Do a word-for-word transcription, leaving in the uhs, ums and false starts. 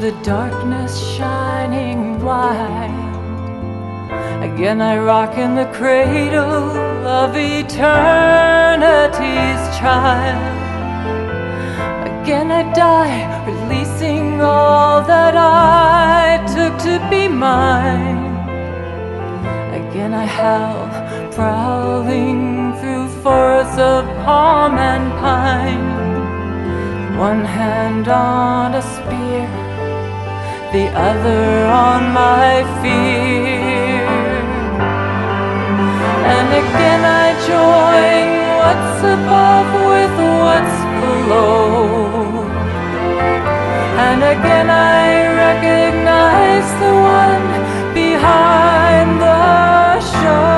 the darkness shining wide. Again I rock in the cradle of eternity's child. Again I die, releasing all that I took to be mine. Again I howl, prowling through forests of palm and pine. One hand on a spear, the other on my fear. And again I join what's above with what's below. And again I recognize the one behind the show.